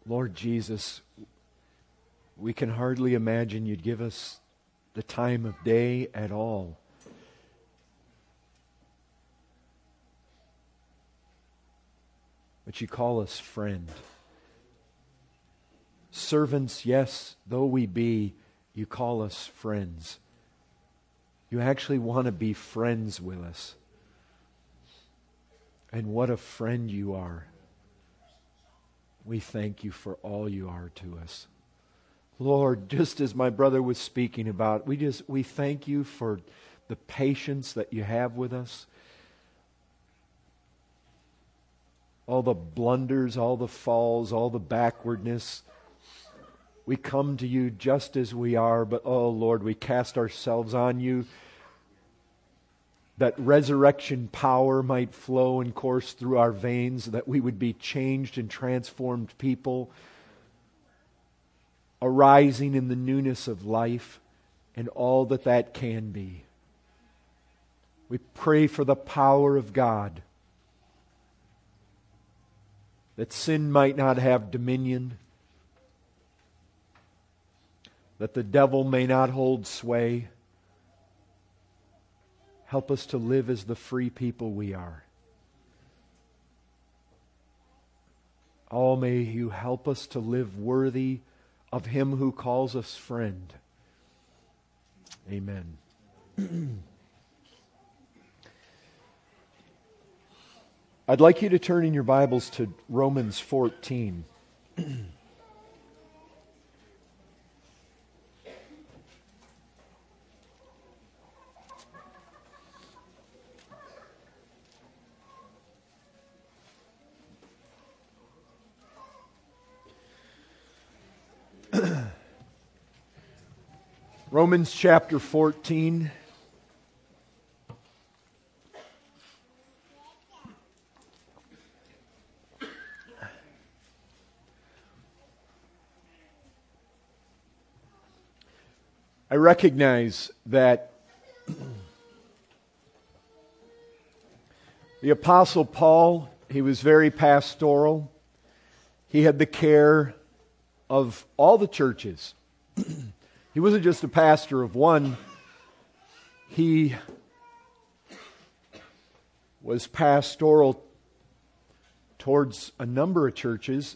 Lord Jesus, we can hardly imagine you'd give us the time of day at all. But you call us friend. Servants, yes, though we be, you call us friends. You actually want to be friends with us. And what a friend you are. We thank you for all you are to us. Lord, just as my brother was speaking about, we thank you for the patience that you have with us. All the blunders, all the falls, all the backwardness. We come to you just as we are, but oh Lord, we cast ourselves on you, that resurrection power might flow and course through our veins, that we would be changed and transformed people, arising in the newness of life and all that that can be. We pray for the power of God, that sin might not have dominion, that the devil may not hold sway. Help us to live as the free people we are. Oh, may you help us to live worthy of Him who calls us friend. Amen. I'd like you to turn in your Bibles to Romans 14. Romans chapter 14. I recognize that the Apostle Paul, he was very pastoral. He had the care of all the churches. He wasn't just a pastor of one. He was pastoral towards a number of churches.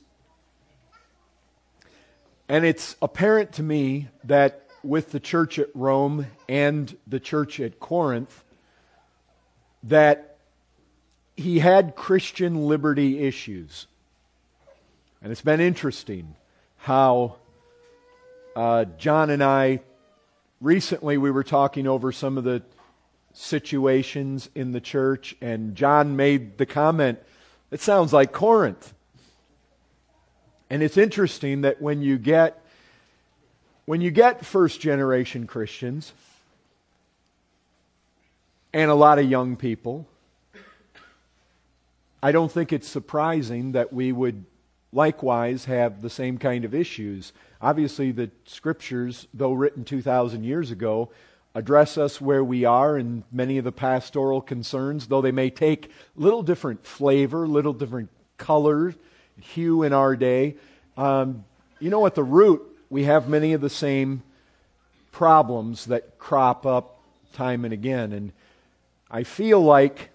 And it's apparent to me that with the church at Rome and the church at Corinth, that he had Christian liberty issues. And it's been interesting how John and I, recently we were talking over some of the situations in the church, and John made the comment, it sounds like Corinth. And it's interesting that when you get first generation Christians and a lot of young people, I don't think it's surprising that we would likewise have the same kind of issues. Obviously, the Scriptures, though written 2,000 years ago, address us where we are in many of the pastoral concerns, though they may take little different flavor, little different color, hue in our day. At the root, we have many of the same problems that crop up time and again. And I feel like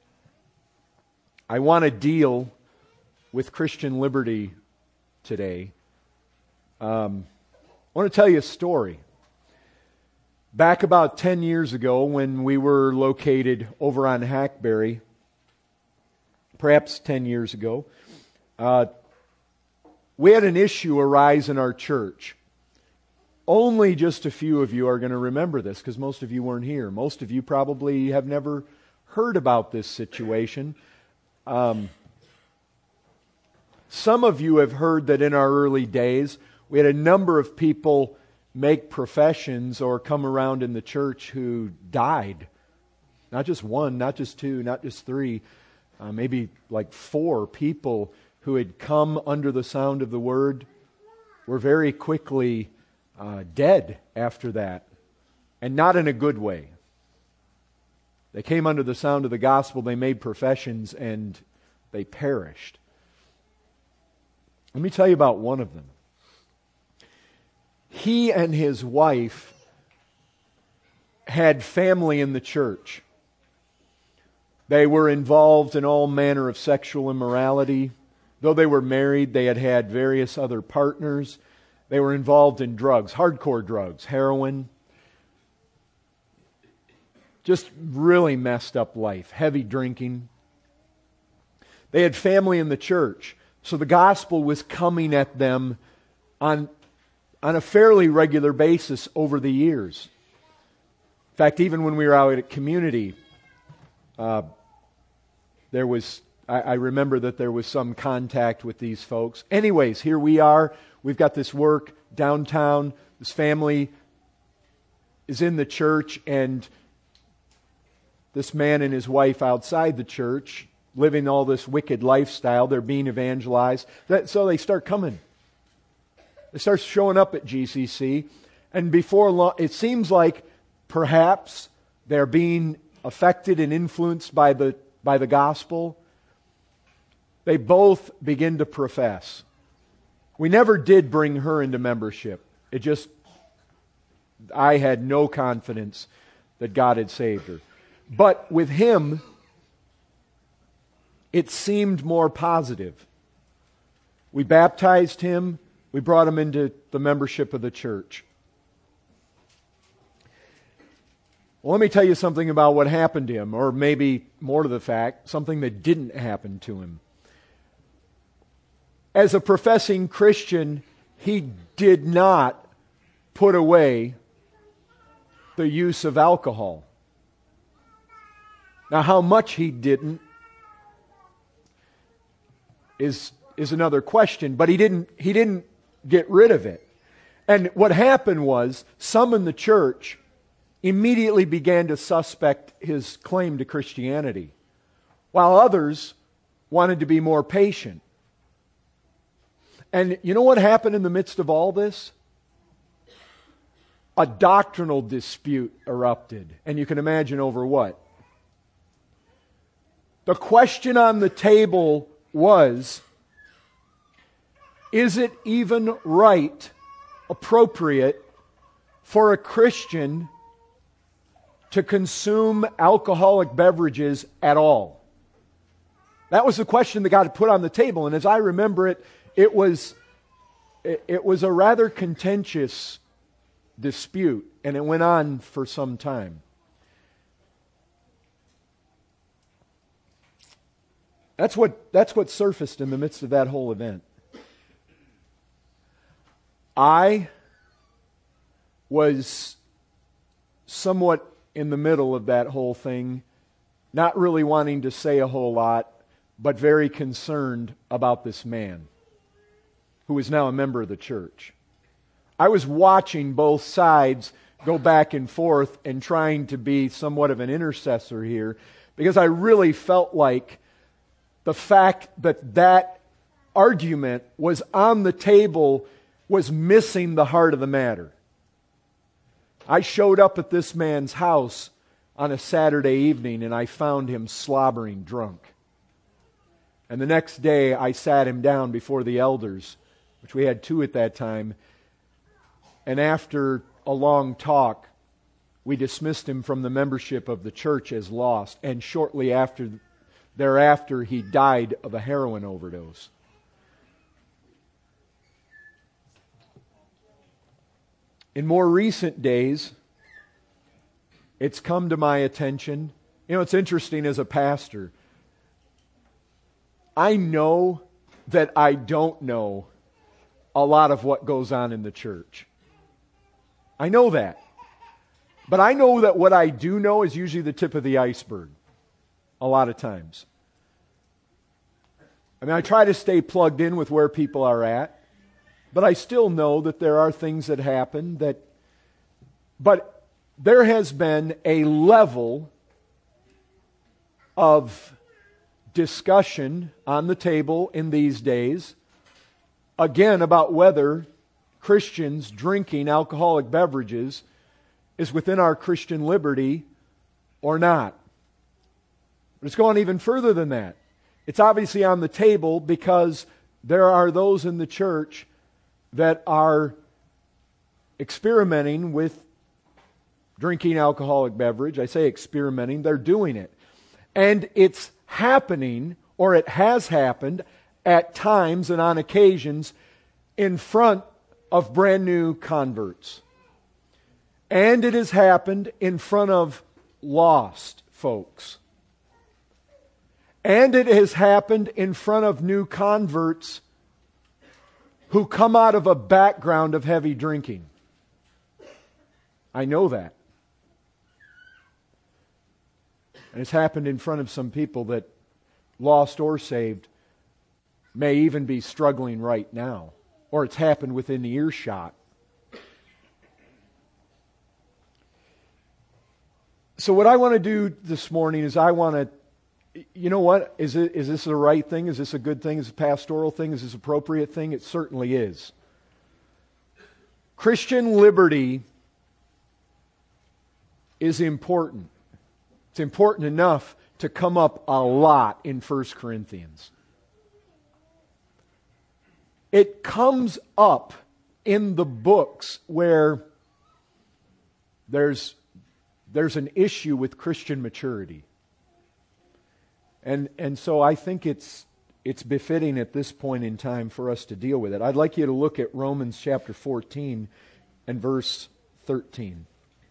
I want to deal with Christian liberty today. I want to tell you a story. Back about 10 years ago, when we were located over on Hackberry, perhaps 10 years ago, we had an issue arise in our church. Only just a few of you are going to remember this, because most of you weren't here. Most of you probably have never heard about this situation. Some of you have heard that in our early days, we had a number of people make professions or come around in the church who died. Not just one, not just two, not just three, maybe like 4 people who had come under the sound of the word were very quickly dead after that. And not in a good way. They came under the sound of the gospel, they made professions, and they perished. Let me tell you about one of them. He and his wife had family in the church. They were involved in all manner of sexual immorality. Though they were married, they had had various other partners. They were involved in drugs, hardcore drugs, heroin. Just really messed up life, heavy drinking. They had family in the church, so the gospel was coming at them on a fairly regular basis over the years. In fact, even when we were out at community, I remember that there was some contact with these folks. Anyways, here we are. We've got this work downtown. This family is in the church, and this man and his wife outside the church, living all this wicked lifestyle. They're being evangelized. So they start coming. They start showing up at GCC. And before long, it seems like perhaps they're being affected and influenced by the gospel. They both begin to profess. We never did bring her into membership. I had no confidence that God had saved her. But with him, it seemed more positive. We baptized him. We brought him into the membership of the church. Well, let me tell you something about what happened to him, or maybe more to the fact, something that didn't happen to him. As a professing Christian, he did not put away the use of alcohol. Now, how much he didn't is another question, but he didn't get rid of it. And what happened was, some in the church immediately began to suspect his claim to Christianity, while others wanted to be more patient. And you know what happened in the midst of all this? A doctrinal dispute erupted. And you can imagine over what? The question on the table was, is it even right, appropriate, for a Christian to consume alcoholic beverages at all? That was the question that got put on the table. And as I remember it, it was a rather contentious dispute, and it went on for some time. That's what surfaced in the midst of that whole event. I was somewhat in the middle of that whole thing, not really wanting to say a whole lot, but very concerned about this man who is now a member of the church. I was watching both sides go back and forth and trying to be somewhat of an intercessor here, because I really felt like the fact that argument was on the table was missing the heart of the matter. I showed up at this man's house on a Saturday evening, and I found him slobbering drunk. And the next day I sat him down before the elders, which we had 2 at that time, and after a long talk, we dismissed him from the membership of the church as lost, and shortly thereafter he died of a heroin overdose. In more recent days, it's come to my attention. You know, it's interesting as a pastor. I know that I don't know a lot of what goes on in the church. I know that. But I know that what I do know is usually the tip of the iceberg. A lot of times. I mean, I try to stay plugged in with where people are at. But I still know that there are things that happen but there has been a level of discussion on the table in these days, again, about whether Christians drinking alcoholic beverages is within our Christian liberty or not. But it's gone even further than that. It's obviously on the table because there are those in the church that are experimenting with drinking alcoholic beverage. I say experimenting, they're doing it. And it's happening, or it has happened, at times and on occasions in front of brand new converts. And it has happened in front of lost folks. And it has happened in front of new converts who come out of a background of heavy drinking. I know that. And it's happened in front of some people that, lost or saved, may even be struggling right now. Or it's happened within earshot. So what I want to do this morning is I want to, you know what? Is this the right thing? Is this a good thing? Is this a pastoral thing? Is this an appropriate thing? It certainly is. Christian liberty is important. It's important enough to come up a lot in 1 Corinthians. It comes up in the books where there's an issue with Christian maturity. And so I think it's befitting at this point in time for us to deal with it. I'd like you to look at Romans chapter 14 and verse 13.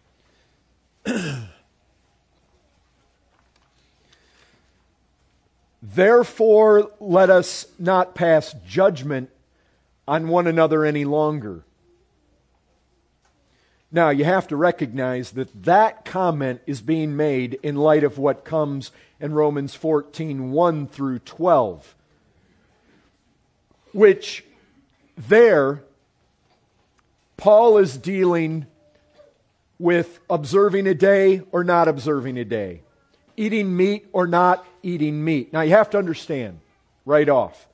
Therefore, let us not pass judgment on one another any longer. Now, you have to recognize that that comment is being made in light of what comes in Romans 14, 1 through 12. Which, there, Paul is dealing with observing a day or not observing a day. Eating meat or not eating meat. Now, you have to understand, right off,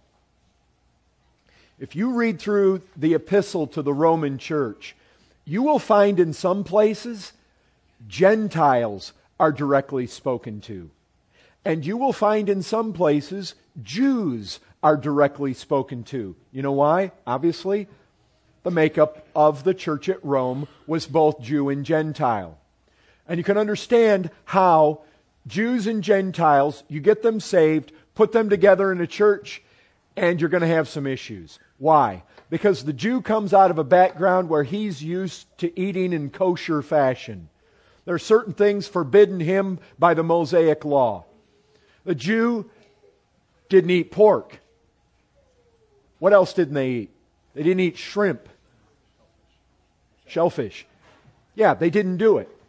if you read through the epistle to the Roman church, you will find in some places Gentiles are directly spoken to. And you will find in some places Jews are directly spoken to. You know why? Obviously, the makeup of the church at Rome was both Jew and Gentile. And you can understand how Jews and Gentiles, you get them saved, put them together in a church, and you're going to have some issues. Why? Because the Jew comes out of a background where he's used to eating in kosher fashion. There are certain things forbidden him by the Mosaic law. The Jew didn't eat pork. What else didn't they eat? They didn't eat shrimp. Shellfish. Yeah, they didn't do it.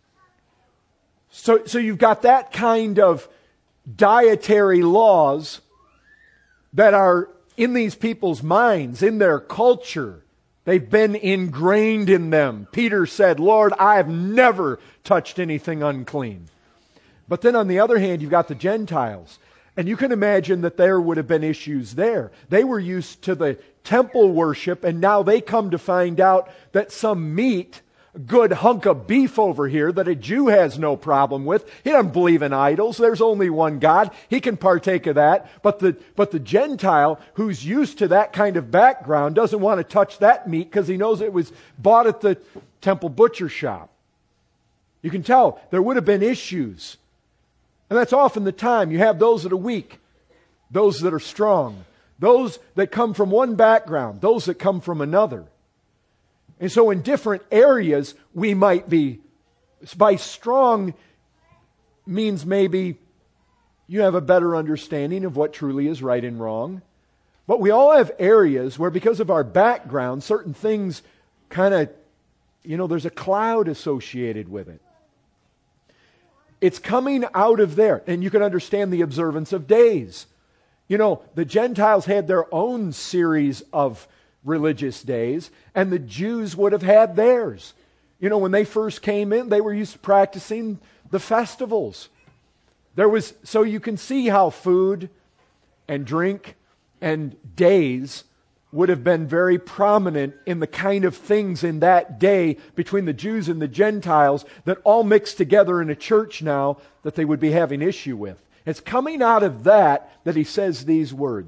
So you've got that kind of dietary laws that are in these people's minds, in their culture. They've been ingrained in them. Peter said, Lord, I have never touched anything unclean. But then on the other hand, you've got the Gentiles. And you can imagine that there would have been issues there. They were used to the temple worship, and now they come to find out that some meat, a good hunk of beef over here that a Jew has no problem with. He doesn't believe in idols. There's only one God. He can partake of that. But the Gentile who's used to that kind of background doesn't want to touch that meat because he knows it was bought at the temple butcher shop. You can tell there would have been issues. And that's often the time. You have those that are weak, those that are strong, those that come from one background, those that come from another. And so in different areas, we might be, by strong means maybe you have a better understanding of what truly is right and wrong. But we all have areas where because of our background, certain things kind of, there's a cloud associated with it. It's coming out of there. And you can understand the observance of days. The Gentiles had their own series of religious days, and the Jews would have had theirs. When they first came in, they were used to practicing the festivals. So you can see how food and drink and days would have been very prominent in the kind of things in that day between the Jews and the Gentiles that all mixed together in a church now that they would be having issue with. It's coming out of that he says these words.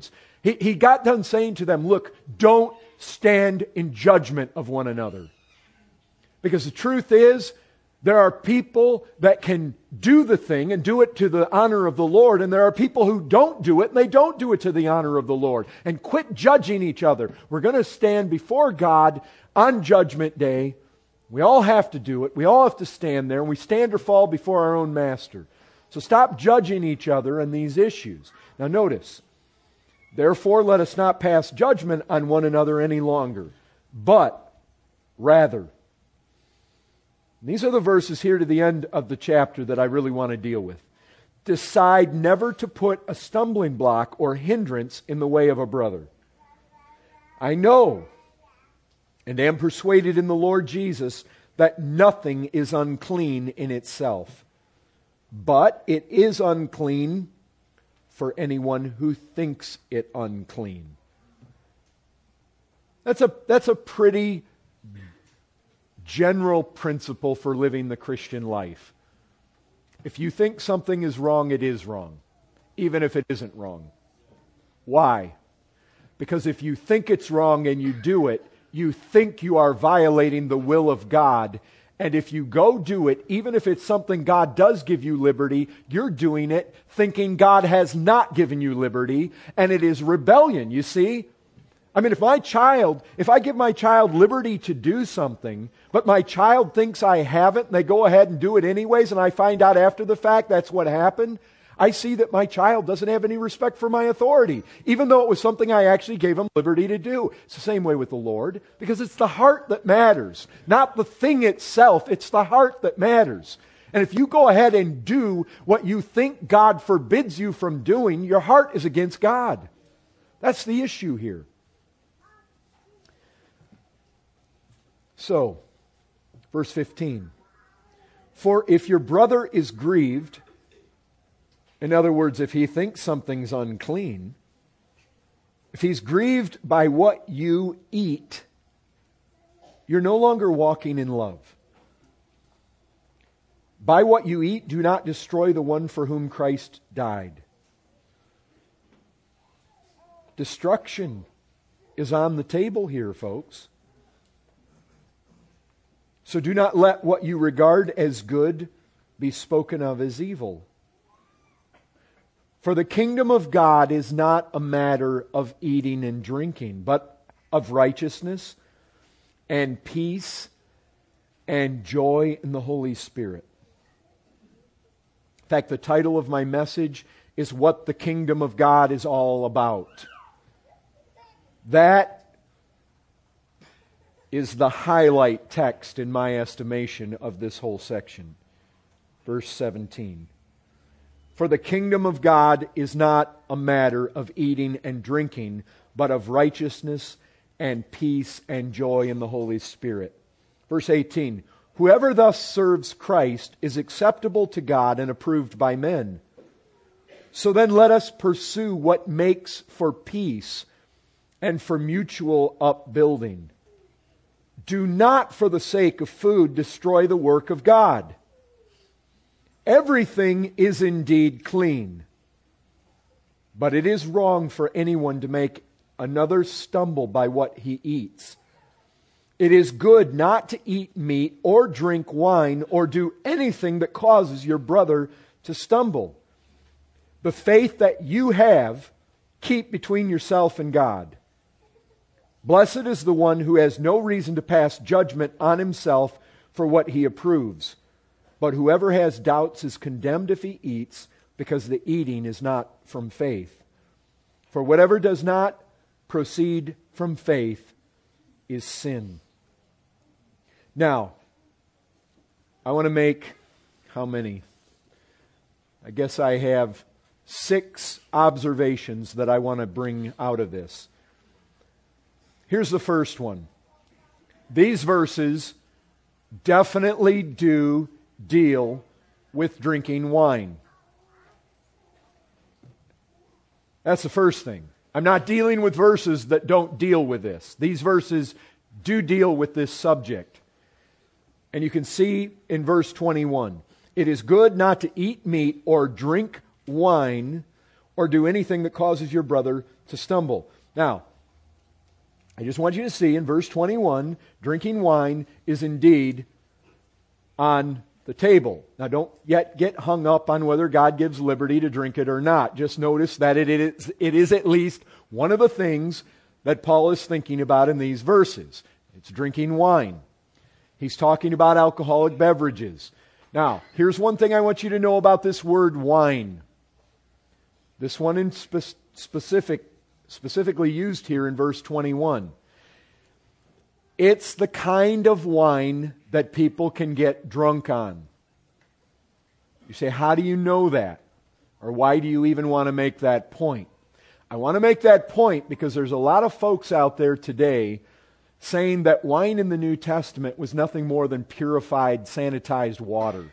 He got done saying to them, look, don't stand in judgment of one another. Because the truth is, there are people that can do the thing and do it to the honor of the Lord, and there are people who don't do it, and they don't do it to the honor of the Lord. And quit judging each other. We're going to stand before God on Judgment Day. We all have to do it. We all have to stand there, and we stand or fall before our own Master. So stop judging each other on these issues. Now notice, therefore let us not pass judgment on one another any longer, but rather. These are the verses here to the end of the chapter that I really want to deal with. Decide never to put a stumbling block or hindrance in the way of a brother. I know and am persuaded in the Lord Jesus that nothing is unclean in itself, but it is unclean for anyone who thinks it unclean. That's a pretty general principle for living the Christian life. If you think something is wrong, it is wrong, even if it isn't wrong. Why? Because if you think it's wrong and you do it, you think you are violating the will of God. And if you go do it, even if it's something God does give you liberty, you're doing it thinking God has not given you liberty, and it is rebellion, you see? I mean, if I give my child liberty to do something, but my child thinks I haven't, and they go ahead and do it anyways, and I find out after the fact that's what happened, I see that my child doesn't have any respect for my authority, even though it was something I actually gave him liberty to do. It's the same way with the Lord, because it's the heart that matters, not the thing itself. It's the heart that matters. And if you go ahead and do what you think God forbids you from doing, your heart is against God. That's the issue here. So, verse 15. For if your brother is grieved, in other words, if he thinks something's unclean, if he's grieved by what you eat, you're no longer walking in love. By what you eat, do not destroy the one for whom Christ died. Destruction is on the table here, folks. So do not let what you regard as good be spoken of as evil. For the kingdom of God is not a matter of eating and drinking, but of righteousness and peace and joy in the Holy Spirit. In fact, the title of my message is What the Kingdom of God is All About. That is the highlight text, in my estimation, of this whole section. Verse 17. For the kingdom of God is not a matter of eating and drinking, but of righteousness and peace and joy in the Holy Spirit. Verse 18. Whoever thus serves Christ is acceptable to God and approved by men. So then let us pursue what makes for peace and for mutual upbuilding. Do not, for the sake of food, destroy the work of God. Everything is indeed clean, but it is wrong for anyone to make another stumble by what he eats. It is good not to eat meat or drink wine or do anything that causes your brother to stumble. The faith that you have, keep between yourself and God. Blessed is the one who has no reason to pass judgment on himself for what he approves. But whoever has doubts is condemned if he eats, because the eating is not from faith. For whatever does not proceed from faith is sin. Now, I want to make how many? I guess I have 6 observations that I want to bring out of this. Here's the first one. These verses definitely do deal with drinking wine. That's the first thing. I'm not dealing with verses that don't deal with this. These verses do deal with this subject. And you can see in verse 21, it is good not to eat meat or drink wine or do anything that causes your brother to stumble. Now, I just want you to see in verse 21, drinking wine is indeed on the table. Now, don't yet get hung up on whether God gives liberty to drink it or not. Just notice that it is at least one of the things that Paul is thinking about in these verses. It's drinking wine. He's talking about alcoholic beverages. Now, here's one thing I want you to know about this word wine. This one in specifically used here in verse 21. It's the kind of wine that people can get drunk on. You say, how do you know that? Or why do you even want to make that point? I want to make that point because there's a lot of folks out there today saying that wine in the New Testament was nothing more than purified, sanitized water.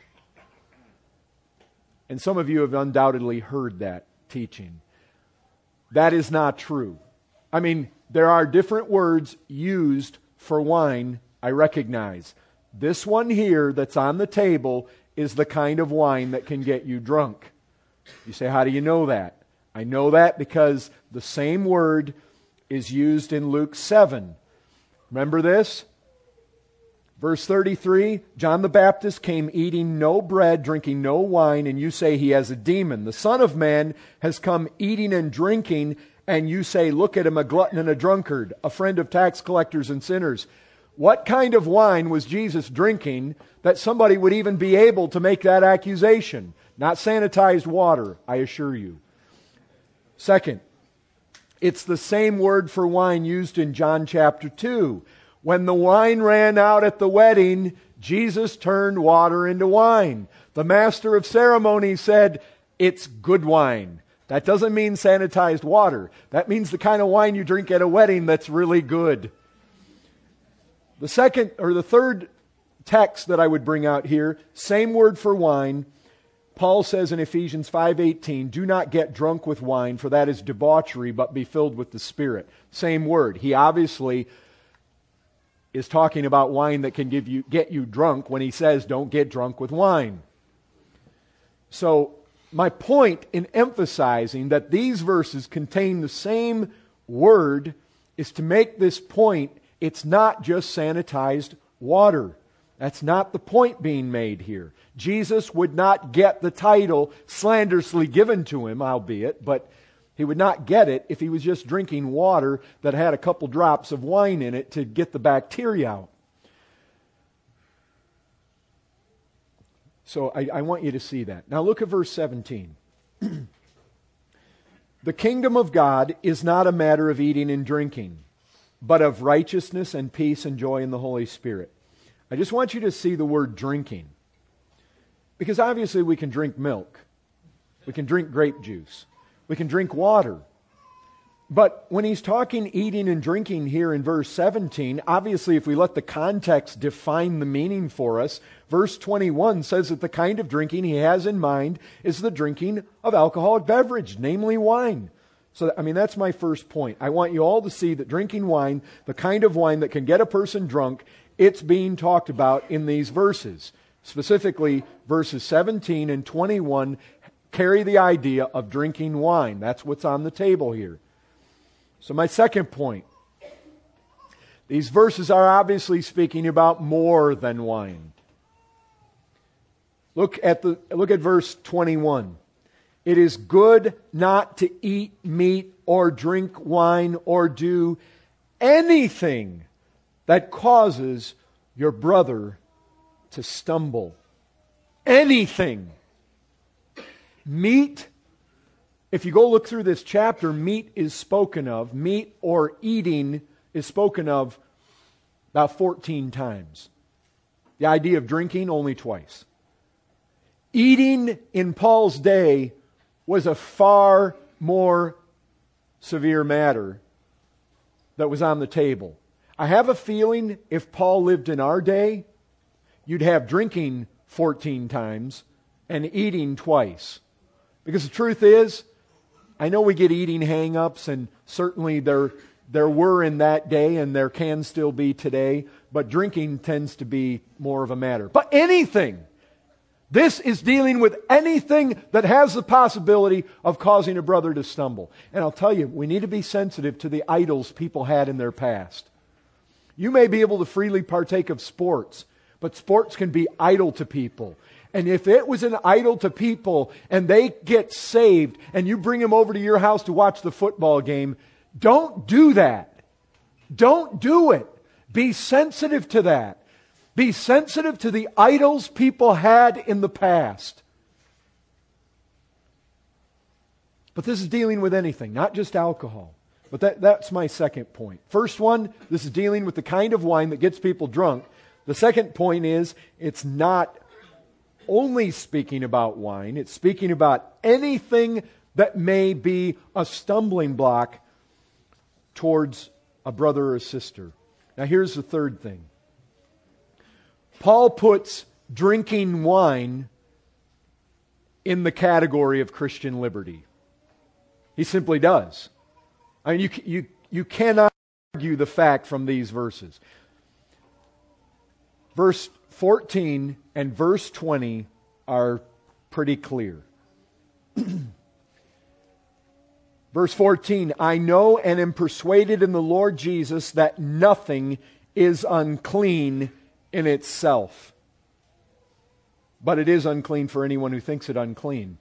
And some of you have undoubtedly heard that teaching. That is not true. I mean, there are different words used for wine, I recognize. This one here that's on the table is the kind of wine that can get you drunk. You say, how do you know that? I know that because the same word is used in Luke 7. Remember this? Verse 33, John the Baptist came eating no bread, drinking no wine, and you say he has a demon. The Son of Man has come eating and drinking, and you say, look at him, a glutton and a drunkard, a friend of tax collectors and sinners. What kind of wine was Jesus drinking that somebody would even be able to make that accusation? Not sanitized water, I assure you. Second, it's the same word for wine used in John chapter 2. When the wine ran out at the wedding, Jesus turned water into wine. The master of ceremonies said, it's good wine. That doesn't mean sanitized water. That means the kind of wine you drink at a wedding that's really good. The third text that I would bring out here, same word for wine. Paul says in Ephesians 5:18, do not get drunk with wine, for that is debauchery, but be filled with the Spirit. Same word. He obviously is talking about wine that can get you drunk when he says don't get drunk with wine. So my point in emphasizing that these verses contain the same word is to make this point. It's not just sanitized water. That's not the point being made here. Jesus would not get the title slanderously given to him, albeit, but he would not get it if he was just drinking water that had a couple drops of wine in it to get the bacteria out. So I want you to see that. Now look at verse 17. The kingdom of God is not a matter of eating and drinking, but of righteousness and peace and joy in the Holy Spirit. I just want you to see the word drinking. Because obviously we can drink milk. We can drink grape juice. We can drink water. But when he's talking eating and drinking here in verse 17, obviously if we let the context define the meaning for us, verse 21 says that the kind of drinking he has in mind is the drinking of alcoholic beverage, namely wine. So, that's my first point. I want you all to see that drinking wine, the kind of wine that can get a person drunk, it's being talked about in these verses. Specifically, verses 17 and 21 carry the idea of drinking wine. That's what's on the table here. So my second point, these verses are obviously speaking about more than wine. Look at verse 21. It is good not to eat meat or drink wine or do anything that causes your brother to stumble. Anything. Meat, if you go look through this chapter, meat is spoken of. Meat or eating is spoken of about 14 times. The idea of drinking, only twice. Eating in Paul's day was a far more severe matter that was on the table. I have a feeling if Paul lived in our day, you'd have drinking 14 times and eating twice. Because the truth is, I know we get eating hang-ups, and certainly there were in that day, and there can still be today, but drinking tends to be more of a matter. But anything This is dealing with anything that has the possibility of causing a brother to stumble. And I'll tell you, we need to be sensitive to the idols people had in their past. You may be able to freely partake of sports, but sports can be idol to people. And if it was an idol to people and they get saved and you bring them over to your house to watch the football game, don't do that. Don't do it. Be sensitive to that. Be sensitive to the idols people had in the past. But this is dealing with anything, not just alcohol. But that's my second point. First one, this is dealing with the kind of wine that gets people drunk. The second point is, it's not only speaking about wine. It's speaking about anything that may be a stumbling block towards a brother or a sister. Now here's the third thing. Paul puts drinking wine in the category of Christian liberty. He simply does. I mean, you cannot argue the fact from these verses. Verse 14 and verse 20 are pretty clear. Verse 14, I know and am persuaded in the Lord Jesus that nothing is unclean in itself, but it is unclean for anyone who thinks it unclean.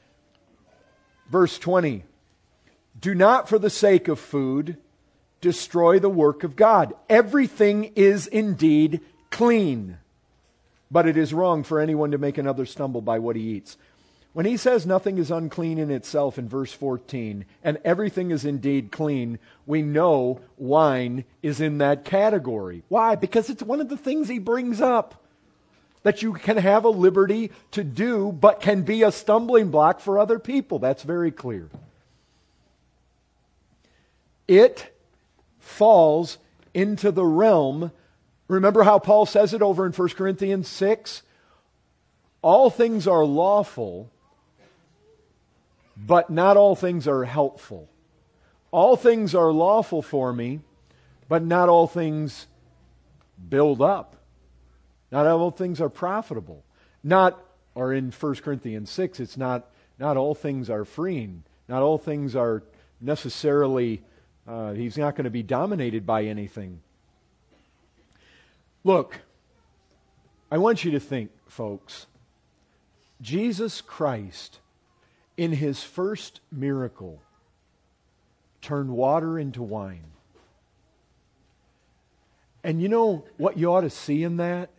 Verse 20, do not for the sake of food destroy the work of God. Everything is indeed clean, but it is wrong for anyone to make another stumble by what he eats. When he says nothing is unclean in itself in verse 14, and everything is indeed clean, we know wine is in that category. Why? Because it's one of the things he brings up that you can have a liberty to do, but can be a stumbling block for other people. That's very clear. It falls into the realm. Remember how Paul says it over in 1 Corinthians 6? All things are lawful, but not all things are helpful. All things are lawful for me, but not all things build up. Not all things are profitable. Or in 1 Corinthians 6, it's not all things are freeing. Not all things are necessarily, he's not going to be dominated by anything. Look, I want you to think, folks, Jesus Christ, in his first miracle, turned water into wine. And you know what you ought to see in that?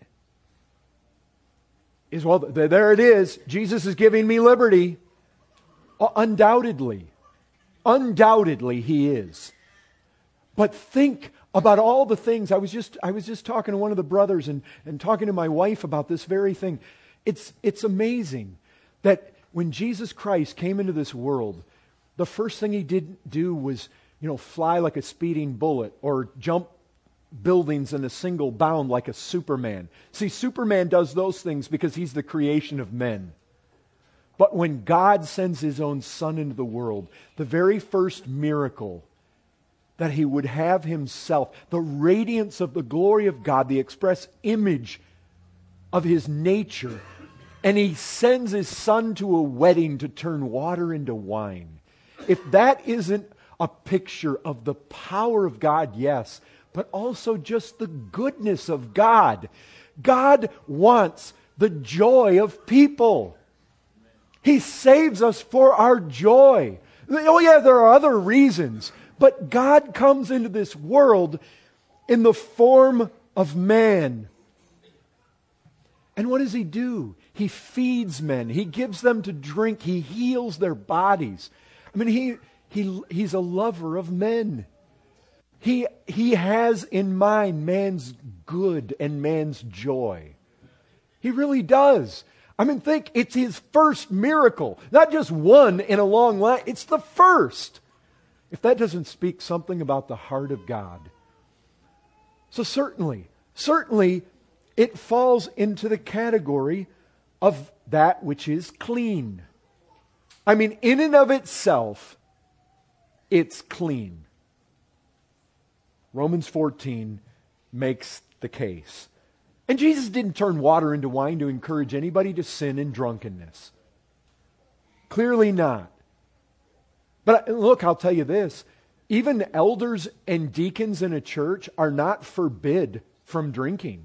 Is, well, there it is. Jesus is giving me liberty. Undoubtedly. Undoubtedly he is. But think about all the things. I was just talking to one of the brothers and talking to my wife about this very thing. It's amazing that when Jesus Christ came into this world, the first thing he didn't do was, fly like a speeding bullet or jump buildings in a single bound like a Superman. See, Superman does those things because he's the creation of men. But when God sends his own Son into the world, the very first miracle that he would have himself, the radiance of the glory of God, the express image of his nature, and he sends his Son to a wedding to turn water into wine. If that isn't a picture of the power of God, yes, but also just the goodness of God. God wants the joy of people. He saves us for our joy. Oh yeah, there are other reasons, but God comes into this world in the form of man. And what does he do? He feeds men. He gives them to drink. He heals their bodies. I mean, he's a lover of men. He has in mind man's good and man's joy. He really does. I mean, think, it's his first miracle. Not just one in a long line. It's the first. If that doesn't speak something about the heart of God. So certainly, it falls into the category of that which is clean. I mean, in and of itself, it's clean. Romans 14 makes the case. And Jesus didn't turn water into wine to encourage anybody to sin in drunkenness. Clearly not. But look, I'll tell you this. Even elders and deacons in a church are not forbid from drinking.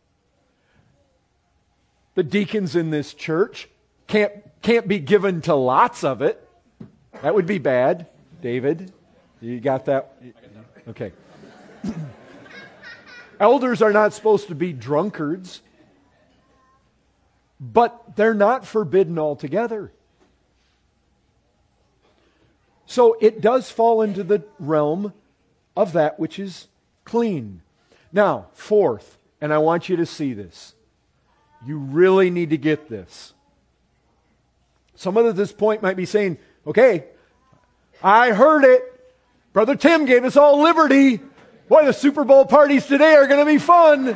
The deacons in this church can't be given to lots of it. That would be bad. David, you got that? Okay. Elders are not supposed to be drunkards, but they're not forbidden altogether. So it does fall into the realm of that which is clean. Now, fourth, and I want you to see this. You really need to get this. Someone at this point might be saying, okay, I heard it. Brother Tim gave us all liberty. Boy, the Super Bowl parties today are going to be fun.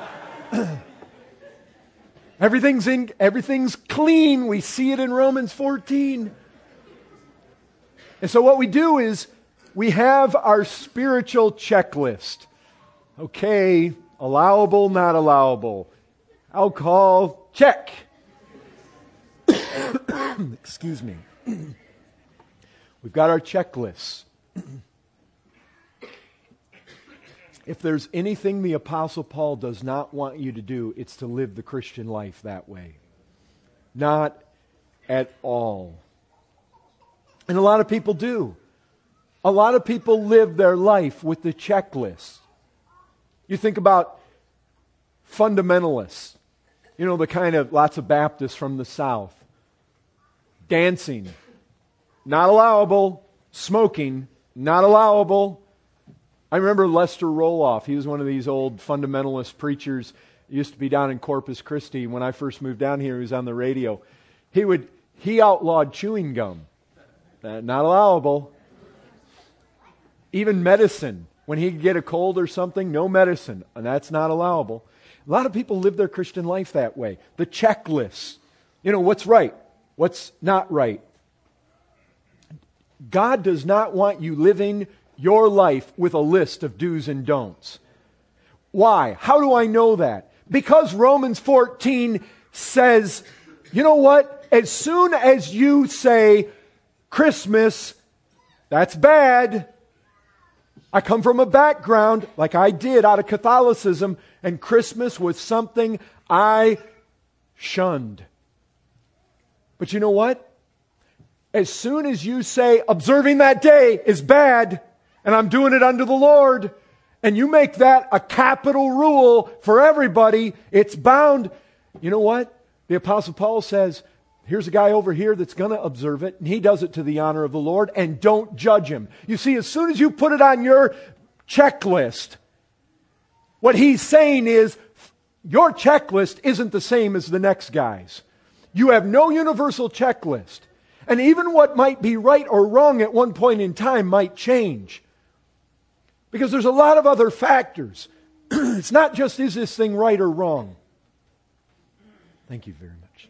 Everything's clean. We see it in Romans 14. And so what we do is we have our spiritual checklist. Okay, allowable, not allowable. Alcohol, check. Excuse me. We've got our checklists. If there's anything the Apostle Paul does not want you to do, it's to live the Christian life that way. Not at all. And a lot of people do. A lot of people live their life with the checklist. You think about fundamentalists. You know, the kind of lots of Baptists from the South. Dancing, not allowable. Smoking, not allowable. I remember Lester Roloff. He was one of these old fundamentalist preachers. He used to be down in Corpus Christi. When I first moved down here, he was on the radio. He outlawed chewing gum. Not allowable. Even medicine. When he'd get a cold or something, no medicine. And that's not allowable. A lot of people live their Christian life that way. The checklist. You know, what's right? What's not right? God does not want you living your life with a list of do's and don'ts. Why? How do I know that? Because Romans 14 says, you know what? As soon as you say Christmas, that's bad. I come from a background, like I did, out of Catholicism, and Christmas was something I shunned. But you know what? As soon as you say observing that day is bad, and I'm doing it unto the Lord, and you make that a capital rule for everybody, it's bound. You know what? The Apostle Paul says, here's a guy over here that's going to observe it, and he does it to the honor of the Lord, and don't judge him. You see, as soon as you put it on your checklist, what he's saying is, your checklist isn't the same as the next guy's. You have no universal checklist. And even what might be right or wrong at one point in time might change. Because there's a lot of other factors. It's not just, is this thing right or wrong? Thank you very much.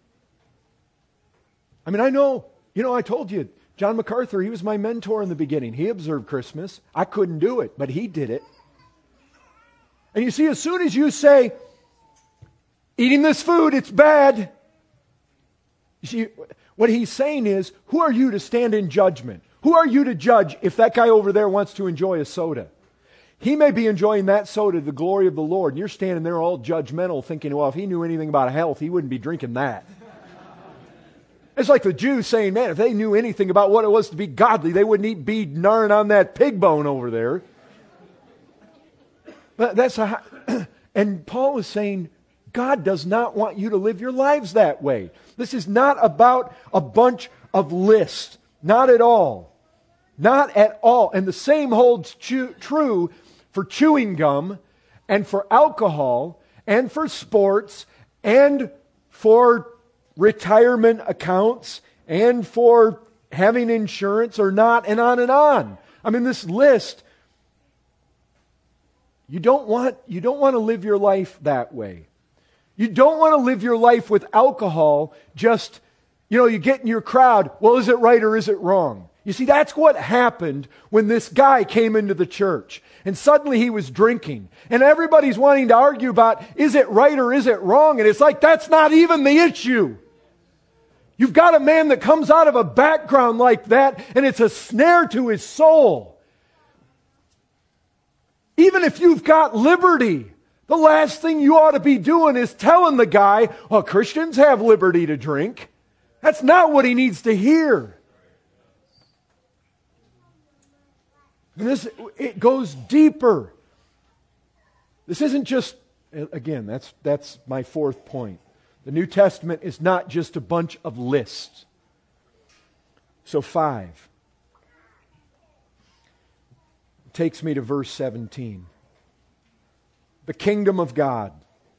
I mean, I told you, John MacArthur, he was my mentor in the beginning. He observed Christmas. I couldn't do it, but he did it. And you see, as soon as you say, eating this food, it's bad. You see, what he's saying is, who are you to stand in judgment? Who are you to judge if that guy over there wants to enjoy a soda? He may be enjoying that soda to the glory of the Lord, and you're standing there all judgmental thinking, well, if he knew anything about health, he wouldn't be drinking that. It's like the Jews saying, man, if they knew anything about what it was to be godly, they wouldn't be gnawing on that pig bone over there. But and Paul is saying, God does not want you to live your lives that way. This is not about a bunch of lists. Not at all. Not at all. And the same holds true for chewing gum and for alcohol and for sports and for retirement accounts and for having insurance or not, and on and on. I mean, this list, you don't want to live your life that way. You don't want to live your life with alcohol just, you get in your crowd, well, is it right or is it wrong? You see, that's what happened when this guy came into the church. And suddenly he was drinking. And everybody's wanting to argue about, is it right or is it wrong? And it's like, that's not even the issue. You've got a man that comes out of a background like that, and it's a snare to his soul. Even if you've got liberty, the last thing you ought to be doing is telling the guy, well, Christians have liberty to drink. That's not what he needs to hear. And it goes deeper. This isn't just, again, that's my fourth point. The New Testament is not just a bunch of lists. So 5 takes me to verse 17. The kingdom of God.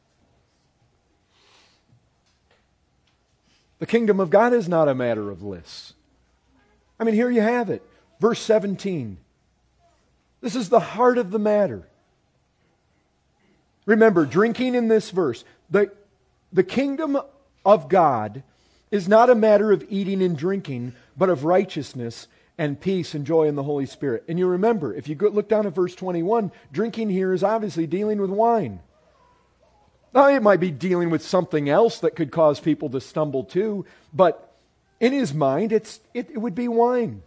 The kingdom of God is not a matter of lists. I mean, here you have it. Verse 17. This is the heart of the matter. Remember, drinking in this verse, the kingdom of God is not a matter of eating and drinking, but of righteousness and peace and joy in the Holy Spirit. And you remember, if you look down at verse 21, drinking here is obviously dealing with wine. Now, it might be dealing with something else that could cause people to stumble too, but in his mind, it would be wine.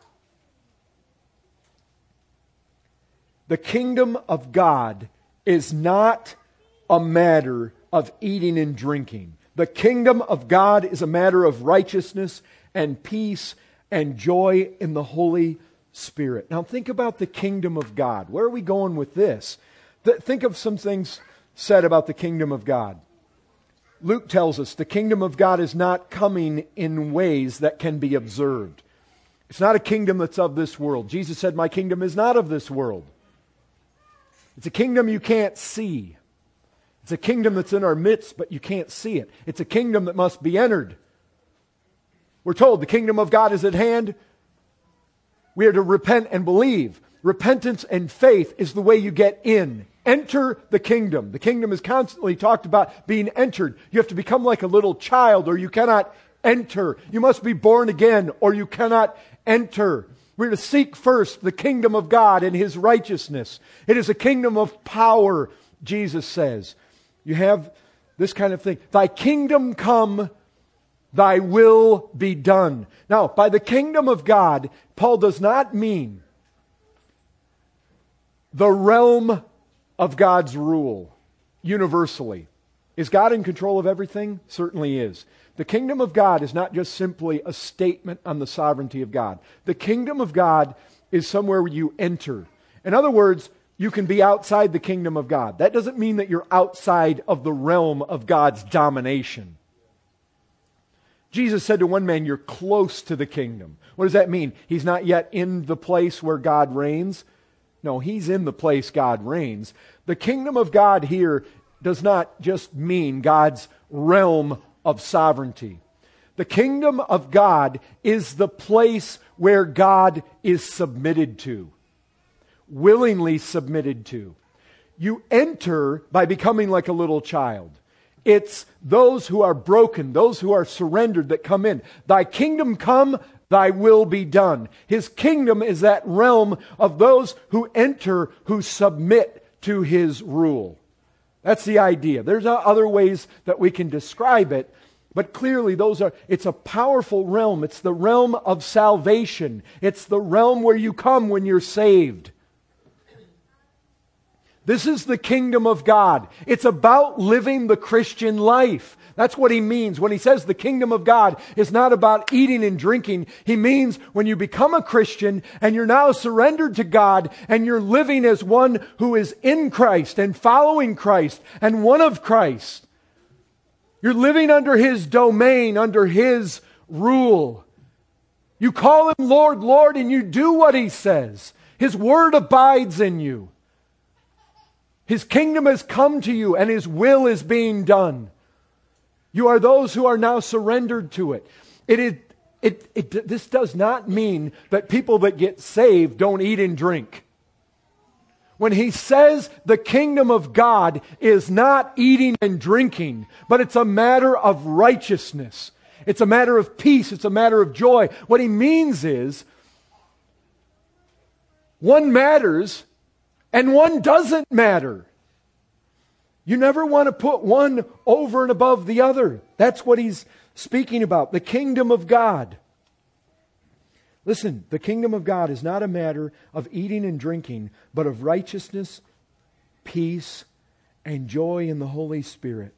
The kingdom of God is not a matter of eating and drinking. The kingdom of God is a matter of righteousness and peace and joy in the Holy Spirit. Now think about the kingdom of God. Where are we going with this? Think of some things said about the kingdom of God. Luke tells us the kingdom of God is not coming in ways that can be observed. It's not a kingdom that's of this world. Jesus said, my kingdom is not of this world. It's a kingdom you can't see. It's a kingdom that's in our midst, but you can't see it. It's a kingdom that must be entered. We're told the kingdom of God is at hand. We are to repent and believe. Repentance and faith is the way you get in. Enter the kingdom. The kingdom is constantly talked about being entered. You have to become like a little child or you cannot enter. You must be born again or you cannot enter. We're to seek first the kingdom of God and His righteousness. It is a kingdom of power, Jesus says. You have this kind of thing. Thy kingdom come, thy will be done. Now, by the kingdom of God, Paul does not mean the realm of God's rule universally. Is God in control of everything? Certainly is. The kingdom of God is not just simply a statement on the sovereignty of God. The kingdom of God is somewhere where you enter. In other words, you can be outside the kingdom of God. That doesn't mean that you're outside of the realm of God's domination. Jesus said to one man, you're close to the kingdom. What does that mean? He's not yet in the place where God reigns. No, he's in the place God reigns. The kingdom of God here does not just mean God's realm of sovereignty. The kingdom of God is the place where God is submitted to, willingly submitted to. You enter by becoming like a little child. It's those who are broken, those who are surrendered that come in. Thy kingdom come, thy will be done. His kingdom is that realm of those who enter, who submit to His rule. That's the idea. There's other ways that we can describe it, but clearly it's a powerful realm. It's the realm of salvation. It's the realm where you come when you're saved. This is the kingdom of God. It's about living the Christian life. That's what he means. When he says the kingdom of God is not about eating and drinking, he means when you become a Christian and you're now surrendered to God and you're living as one who is in Christ and following Christ and one of Christ. You're living under His domain, under His rule. You call Him Lord, Lord, and you do what He says. His word abides in you. His kingdom has come to you and His will is being done. You are those who are now surrendered to it. This does not mean that people that get saved don't eat and drink. When he says the kingdom of God is not eating and drinking, but it's a matter of righteousness. It's a matter of peace. It's a matter of joy. What he means is One matters and one doesn't matter. You never want to put one over and above the other. That's what he's speaking about, the kingdom of God. Listen, the kingdom of God is not a matter of eating and drinking, but of righteousness, peace, and joy in the Holy Spirit.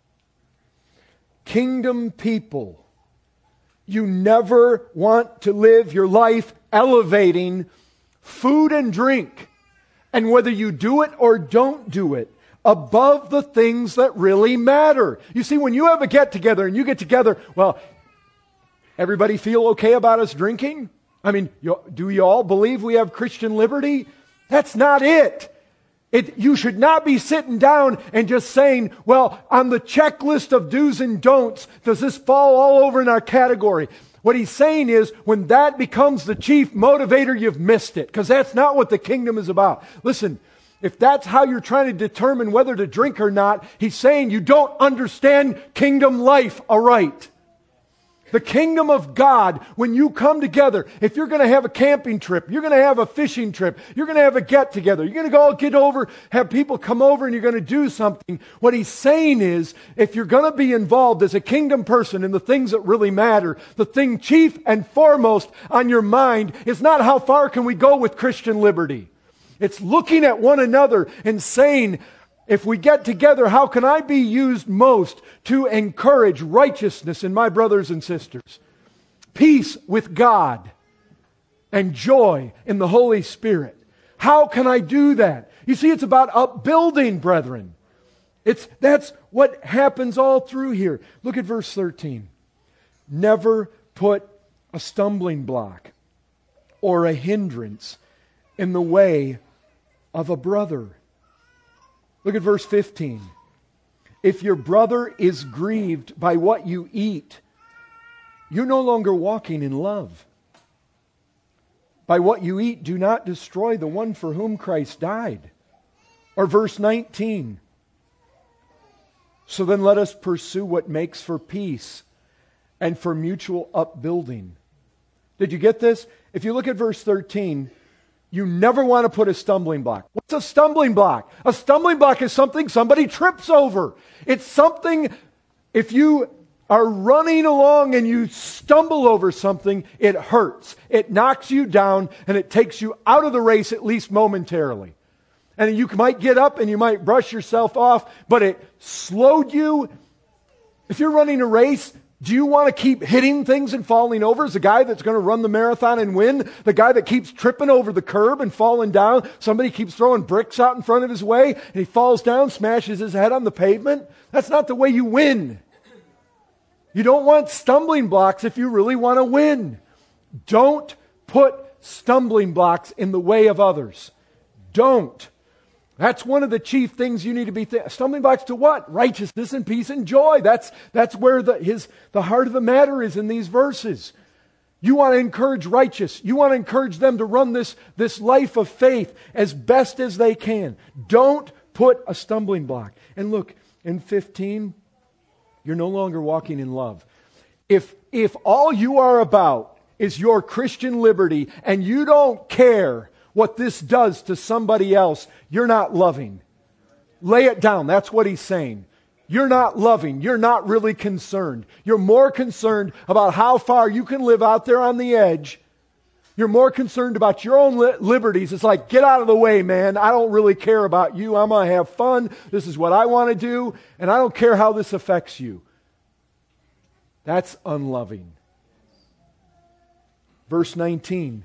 Kingdom people, you never want to live your life elevating food and drink, and whether you do it or don't do it, above the things that really matter. You see, when you have a get-together and you get together, well, everybody feel okay about us drinking? I mean, do you all believe we have Christian liberty? That's not it. You should not be sitting down and just saying, well, on the checklist of do's and don'ts, does this fall all over in our category? What he's saying is, when that becomes the chief motivator, you've missed it. Because that's not what the kingdom is about. Listen, if that's how you're trying to determine whether to drink or not, he's saying you don't understand kingdom life aright. The kingdom of God, when you come together, if you're going to have a camping trip, you're going to have a fishing trip, you're going to have a get-together, you're going to get over, have people come over and you're going to do something. What he's saying is, if you're going to be involved as a kingdom person in the things that really matter, the thing chief and foremost on your mind is not how far can we go with Christian liberty. It's looking at one another and saying, if we get together, how can I be used most to encourage righteousness in my brothers and sisters? Peace with God and joy in the Holy Spirit. How can I do that? You see, it's about upbuilding, brethren. That's what happens all through here. Look at verse 13. Never put a stumbling block or a hindrance in the way of a brother. Look at verse 15. If your brother is grieved by what you eat, you're no longer walking in love. By what you eat, do not destroy the one for whom Christ died. Or verse 19. So then let us pursue what makes for peace and for mutual upbuilding. Did you get this? If you look at verse 13, you never want to put a stumbling block. What's a stumbling block? A stumbling block is something somebody trips over. It's something, if you are running along and you stumble over something, it hurts. It knocks you down and it takes you out of the race, at least momentarily. And you might get up and you might brush yourself off, but it slowed you. If you're running a race, do you want to keep hitting things and falling over? Is the guy that's going to run the marathon and win the guy that keeps tripping over the curb and falling down? Somebody keeps throwing bricks out in front of his way and he falls down, smashes his head on the pavement? That's not the way you win. You don't want stumbling blocks if you really want to win. Don't put stumbling blocks in the way of others. Don't. That's one of the chief things you need to be stumbling blocks to what? Righteousness and peace and joy. That's where the heart of the matter is in these verses. You want to encourage righteous. You want to encourage them to run this life of faith as best as they can. Don't put a stumbling block. And look, in 15, you're no longer walking in love. If all you are about is your Christian liberty and you don't care what this does to somebody else, you're not loving. Lay it down. That's what he's saying. You're not loving. You're not really concerned. You're more concerned about how far you can live out there on the edge. You're more concerned about your own liberties. It's like, get out of the way, man. I don't really care about you. I'm going to have fun. This is what I want to do, and I don't care how this affects you. That's unloving. Verse 19.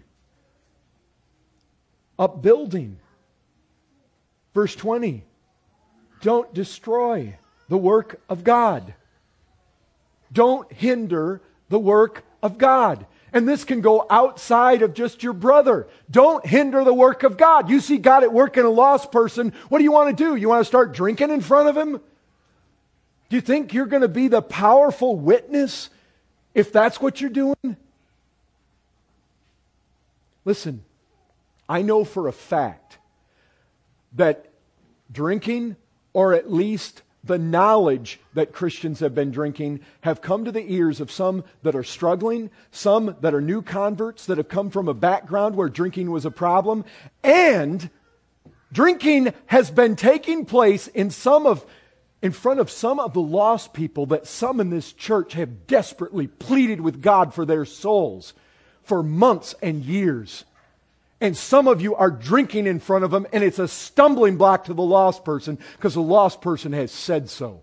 Upbuilding. Verse 20. Don't destroy the work of God. Don't hinder the work of God. And this can go outside of just your brother. Don't hinder the work of God. You see God at work in a lost person. What do you want to do? You want to start drinking in front of him? Do you think you're going to be the powerful witness if that's what you're doing? Listen, I know for a fact that drinking, or at least the knowledge that Christians have been drinking have come to the ears of some that are struggling, some that are new converts that have come from a background where drinking was a problem, and drinking has been taking place in front of some of the lost people that some in this church have desperately pleaded with God for their souls for months and years. And some of you are drinking in front of them, and it's a stumbling block to the lost person because the lost person has said so.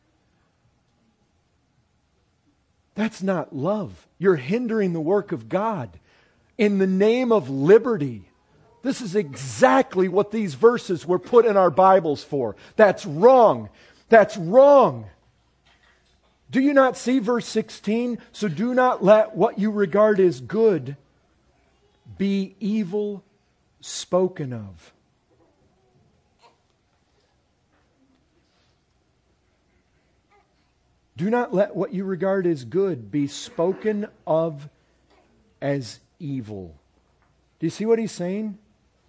That's not love. You're hindering the work of God in the name of liberty. This is exactly what these verses were put in our Bibles for. That's wrong. That's wrong. Do you not see verse 16? So do not let what you regard as good be evil spoken of. Do not let what you regard as good be spoken of as evil. Do you see what he's saying?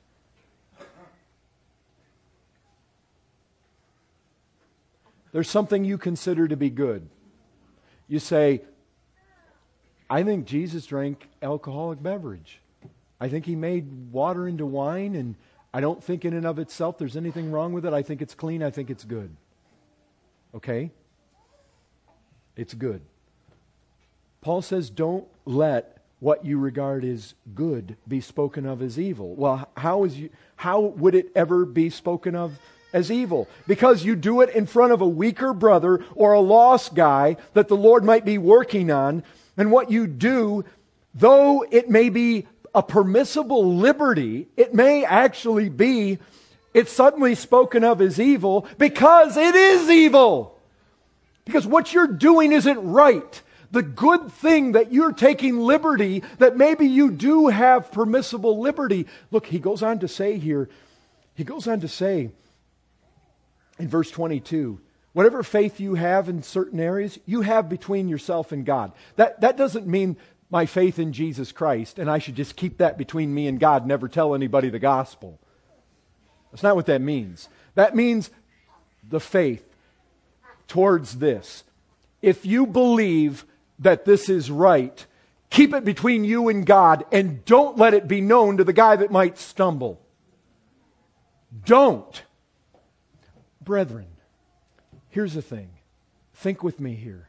There's something you consider to be good. You say, I think Jesus drank alcoholic beverage. I think He made water into wine, and I don't think in and of itself there's anything wrong with it. I think it's clean. I think it's good. Okay? It's good. Paul says, don't let what you regard as good be spoken of as evil. Well, how would it ever be spoken of as evil? Because you do it in front of a weaker brother or a lost guy that the Lord might be working on. And what you do, though it may be a permissible liberty, it may actually be, it's suddenly spoken of as evil because it is evil. Because what you're doing isn't right. The good thing that you're taking liberty, that maybe you do have permissible liberty. Look, he goes on to say here, in verse 22, whatever faith you have in certain areas, you have between yourself and God. That doesn't mean my faith in Jesus Christ, and I should just keep that between me and God, never tell anybody the gospel. That's not what that means. That means the faith towards this. If you believe that this is right, keep it between you and God, and don't let it be known to the guy that might stumble. Don't. Brethren, here's the thing. Think with me here.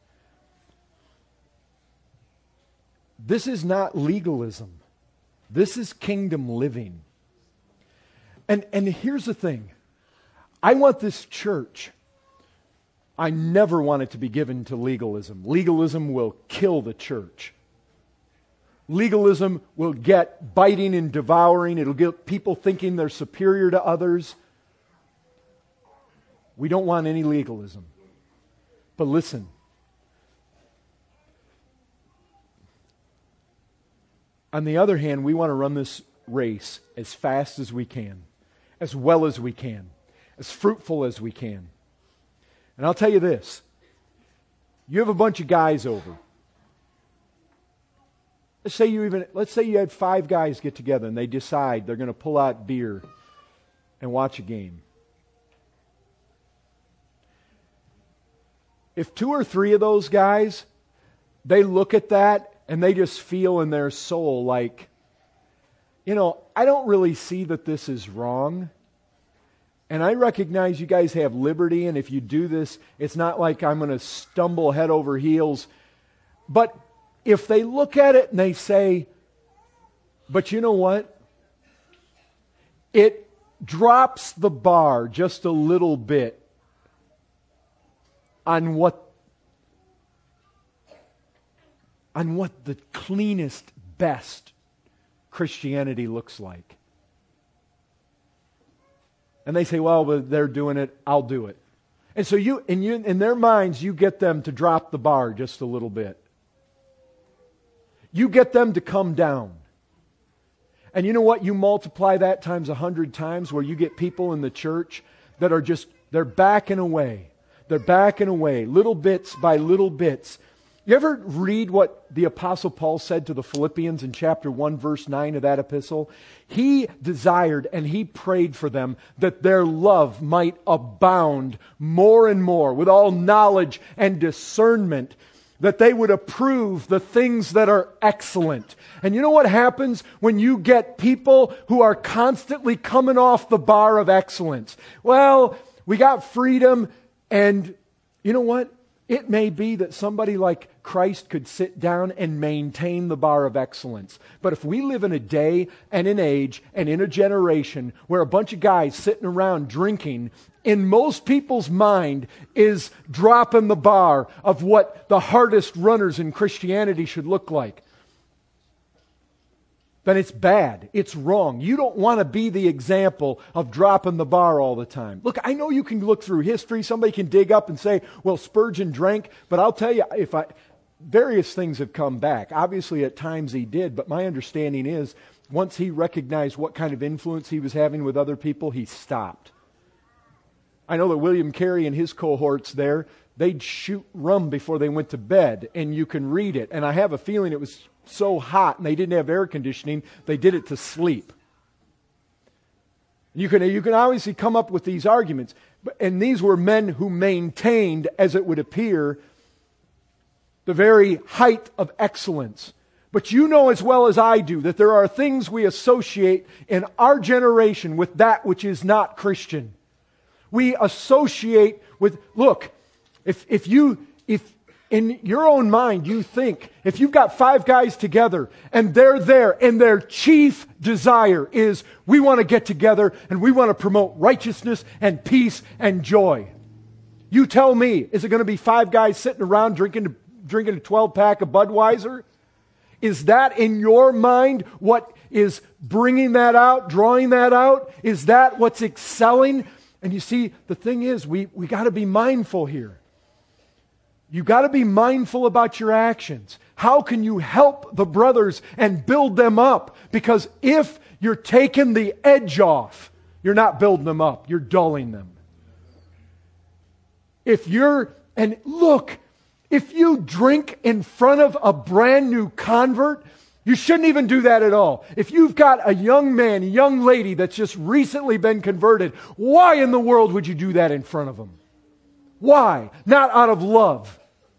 This is not legalism. This is kingdom living. And here's the thing. I want this church, I never want it to be given to legalism. Legalism will kill the church. Legalism will get biting and devouring. It'll get people thinking they're superior to others. We don't want any legalism. But listen. On the other hand, we want to run this race as fast as we can, as well as we can, as fruitful as we can. And I'll tell you this. You have a bunch of guys over. Let's say you had 5 guys get together and they decide they're going to pull out beer and watch a game. If 2 or 3 of those guys, they look at that and they just feel in their soul like, I don't really see that this is wrong. And I recognize you guys have liberty, and if you do this, it's not like I'm going to stumble head over heels. But if they look at it and they say, but you know what? It drops the bar just a little bit on what the cleanest, best Christianity looks like. And they say, well, but they're doing it, I'll do it. And so in their minds, you get them to drop the bar just a little bit. You get them to come down. And you know what? You multiply that times 100 times where you get people in the church that are they're backing away. They're backing away, little bits by little bits. You ever read what the Apostle Paul said to the Philippians in chapter 1, verse 9 of that epistle? He desired and he prayed for them that their love might abound more and more with all knowledge and discernment, that they would approve the things that are excellent. And you know what happens when you get people who are constantly coming off the bar of excellence? Well, we got freedom, and you know what? It may be that somebody like Christ could sit down and maintain the bar of excellence. But if we live in a day and an age and in a generation where a bunch of guys sitting around drinking, in most people's mind is dropping the bar of what the hardest runners in Christianity should look like, then it's bad. It's wrong. You don't want to be the example of dropping the bar all the time. Look, I know you can look through history. Somebody can dig up and say, well, Spurgeon drank. But I'll tell you, various things have come back. Obviously, at times he did. But my understanding is, once he recognized what kind of influence he was having with other people, he stopped. I know that William Carey and his cohorts there, they'd shoot rum before they went to bed. And you can read it. And I have a feeling it was so hot and they didn't have air conditioning, they did it to sleep. You can obviously come up with these arguments, and these were men who maintained, as it would appear, the very height of excellence. But you know as well as I do that there are things we associate in our generation with that which is not Christian. We associate with, look, if in your own mind, you think, if you've got 5 guys together and they're there and their chief desire is, we want to get together and we want to promote righteousness and peace and joy. You tell me, is it going to be 5 guys sitting around drinking a 12-pack of Budweiser? Is that in your mind what is bringing that out, drawing that out? Is that what's excelling? And you see, the thing is, we got to be mindful here. You've got to be mindful about your actions. How can you help the brothers and build them up? Because if you're taking the edge off, you're not building them up. You're dulling them. If you drink in front of a brand new convert, you shouldn't even do that at all. If you've got a young man, a young lady that's just recently been converted, why in the world would you do that in front of them? Why? Not out of love.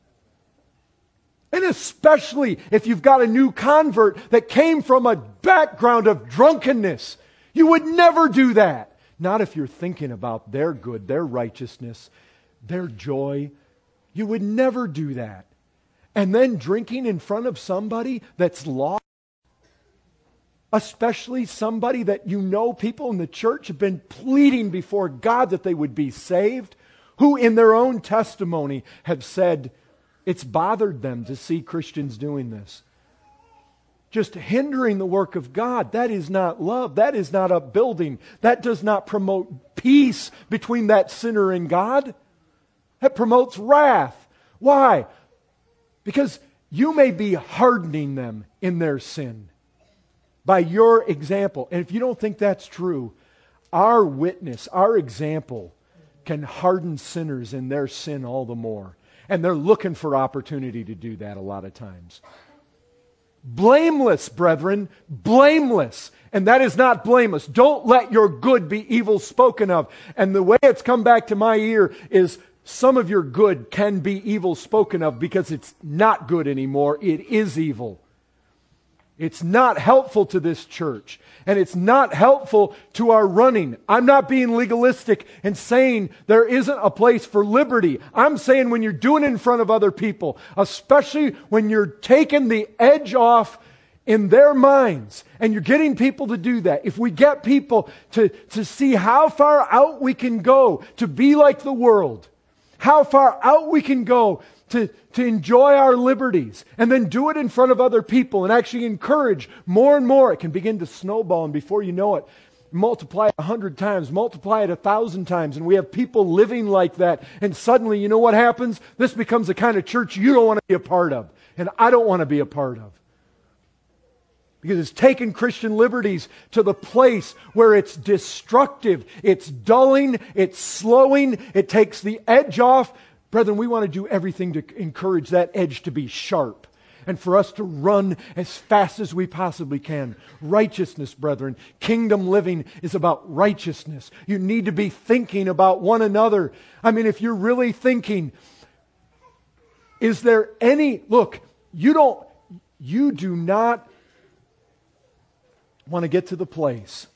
And especially if you've got a new convert that came from a background of drunkenness. You would never do that. Not if you're thinking about their good, their righteousness, their joy. You would never do that. And then drinking in front of somebody that's lost, especially somebody that you know people in the church have been pleading before God that they would be saved, who in their own testimony have said it's bothered them to see Christians doing this. Just hindering the work of God. That is not love. That is not upbuilding. That does not promote peace between that sinner and God. That promotes wrath. Why? Because you may be hardening them in their sin by your example. And if you don't think that's true, our witness, our example can harden sinners in their sin all the more. And they're looking for opportunity to do that a lot of times. Blameless, brethren, blameless. And that is not blameless. Don't let your good be evil spoken of. And the way it's come back to my ear is some of your good can be evil spoken of because it's not good anymore. It is evil. It's not helpful to this church. And it's not helpful to our running. I'm not being legalistic and saying there isn't a place for liberty. I'm saying when you're doing it in front of other people, especially when you're taking the edge off in their minds, and you're getting people to do that. If we get people to see how far out we can go to be like the world, how far out we can go to enjoy our liberties, and then do it in front of other people and actually encourage more and more, it can begin to snowball, and before you know it, multiply it 100 times, multiply it 1,000 times, and we have people living like that, and suddenly, you know what happens? This becomes the kind of church you don't want to be a part of, and I don't want to be a part of. Because it's taken Christian liberties to the place where it's destructive, it's dulling, it's slowing, it takes the edge off, Brethren, we want to do everything to encourage that edge to be sharp and for us to run as fast as we possibly can. Righteousness, brethren, kingdom living is about righteousness. You need to be thinking about one another. I mean, if you're really thinking, is there any, look, you do not want to get to the place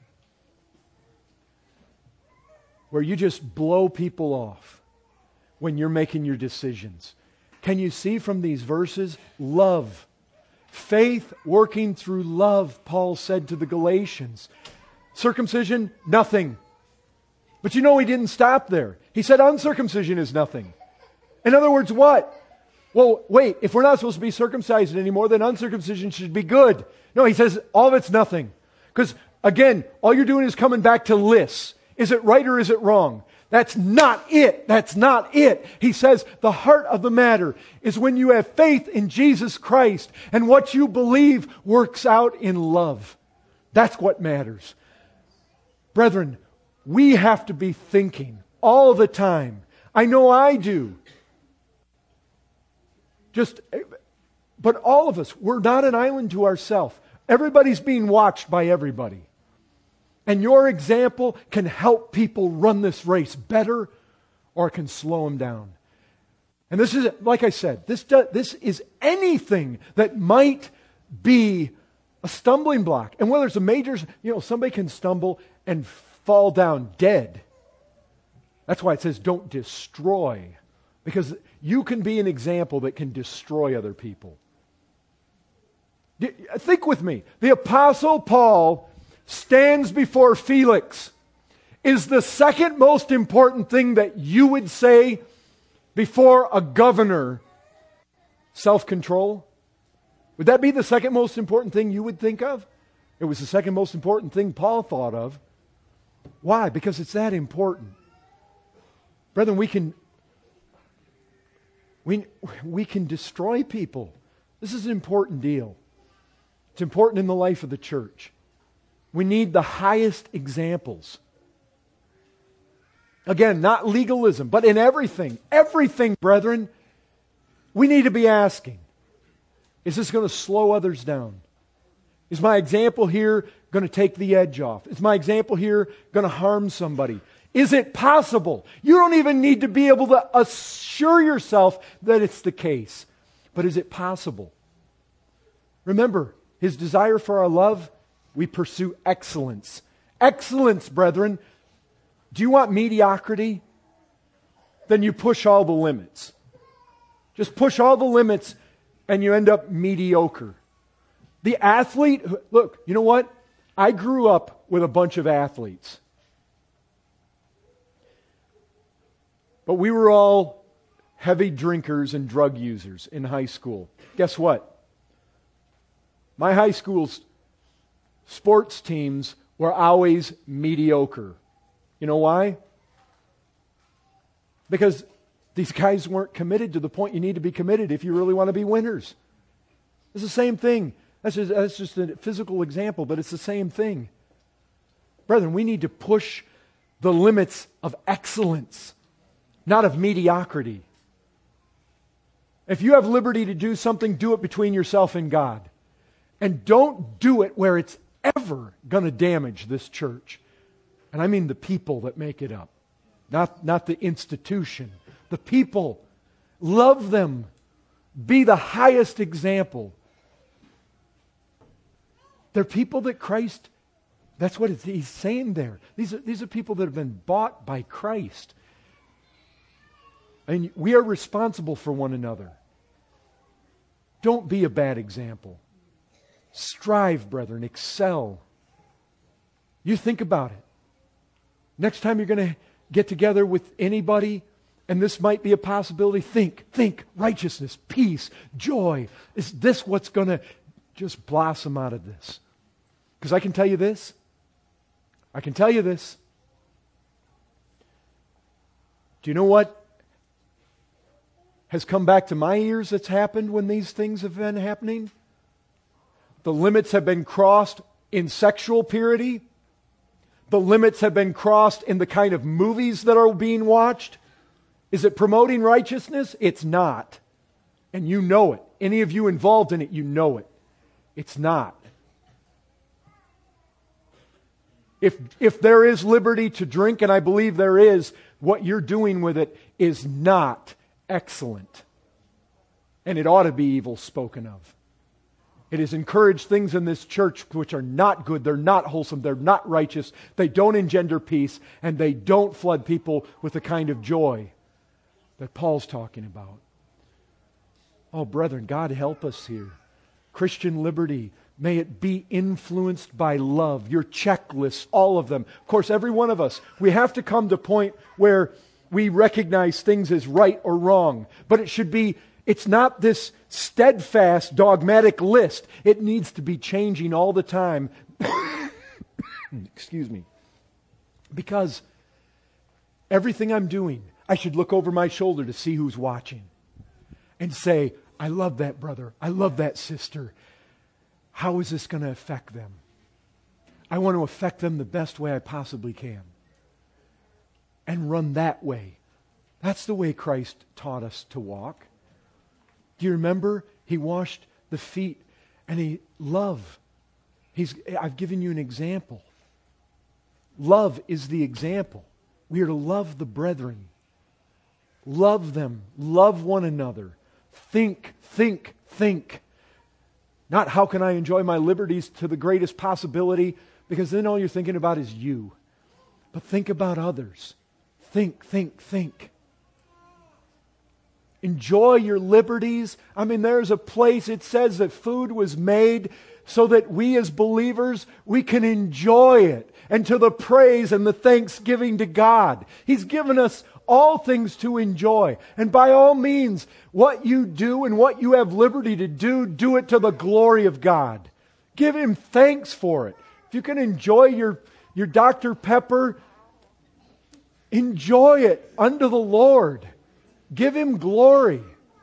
where you just blow people off when you're making your decisions. Can you see from these verses? Love. Faith working through love, Paul said to the Galatians. Circumcision, nothing. But you know he didn't stop there. He said uncircumcision is nothing. In other words, what? Well, wait, if we're not supposed to be circumcised anymore, then uncircumcision should be good. No, he says all of it's nothing. Because, again, all you're doing is coming back to lists. Is it right or is it wrong? That's not it. That's not it. He says the heart of the matter is when you have faith in Jesus Christ and what you believe works out in love. That's what matters. Brethren, we have to be thinking all the time. I know I do. But all of us, we're not an island to ourselves. Everybody's being watched by everybody. And your example can help people run this race better or it can slow them down. And this is, like I said, this is anything that might be a stumbling block. And whether it's a major, somebody can stumble and fall down dead. That's why it says don't destroy. Because you can be an example that can destroy other people. Think with me. The Apostle Paul stands before Felix. Is the second most important thing that you would say before a governor self-control? Would that be the second most important thing you would think of? It was the second most important thing Paul thought of. Why? Because it's that important. Brethren, we can destroy people. This is an important deal. It's important in the life of the church. We need the highest examples. Again, not legalism, but in everything. Everything, brethren, we need to be asking, is this going to slow others down? Is my example here going to take the edge off? Is my example here going to harm somebody? Is it possible? You don't even need to be able to assure yourself that it's the case. But is it possible? Remember, His desire for our love, we pursue excellence. Excellence, brethren. Do you want mediocrity? Then you push all the limits. Just push all the limits and you end up mediocre. The athlete, look, you know what? I grew up with a bunch of athletes. But we were all heavy drinkers and drug users in high school. Guess what? My high school's sports teams were always mediocre. You know why? Because these guys weren't committed to the point you need to be committed if you really want to be winners. It's the same thing. That's just a physical example, but it's the same thing. Brethren, we need to push the limits of excellence, not of mediocrity. If you have liberty to do something, do it between yourself and God. And don't do it where it's ever going to damage this church. And I mean the people that make it up. Not the institution. The people. Love them. Be the highest example. They're people that Christ, that's what he's saying there. These are people that have been bought by Christ. And we are responsible for one another. Don't be a bad example. Strive, brethren. Excel. You think about it. Next time you're going to get together with anybody, and this might be a possibility, think righteousness, peace, joy. Is this what's going to just blossom out of this? Because I can tell you this. Do you know what has come back to my ears that's happened when these things have been happening? The limits have been crossed in sexual purity. The limits have been crossed in the kind of movies that are being watched. Is it promoting righteousness? It's not. And you know it. Any of you involved in it, you know it. It's not. If there is liberty to drink, and I believe there is, what you're doing with it is not excellent. And it ought to be evil spoken of. It has encouraged things in this church which are not good, they're not wholesome, they're not righteous, they don't engender peace, and they don't flood people with the kind of joy that Paul's talking about. Oh, brethren, God help us here. Christian liberty, may it be influenced by love. Your checklists, all of them. Of course, every one of us, we have to come to a point where we recognize things as right or wrong. But it should be, it's not this steadfast, dogmatic list. It needs to be changing all the time. Excuse me. Because everything I'm doing, I should look over my shoulder to see who's watching and say, I love that brother. I love that sister. How is this going to affect them? I want to affect them the best way I possibly can. And run that way. That's the way Christ taught us to walk. Do you remember? He washed the feet and I've given you an example. Love is the example. We are to love the brethren. Love them. Love one another. Think. Not how can I enjoy my liberties to the greatest possibility, because then all you're thinking about is you. But think about others. Think. Enjoy your liberties. I mean, there's a place, it says that food was made so that we as believers, we can enjoy it. And to the praise and the thanksgiving to God. He's given us all things to enjoy. And by all means, what you do and what you have liberty to do, do it to the glory of God. Give Him thanks for it. If you can enjoy your Dr. Pepper, enjoy it unto the Lord. Give Him glory.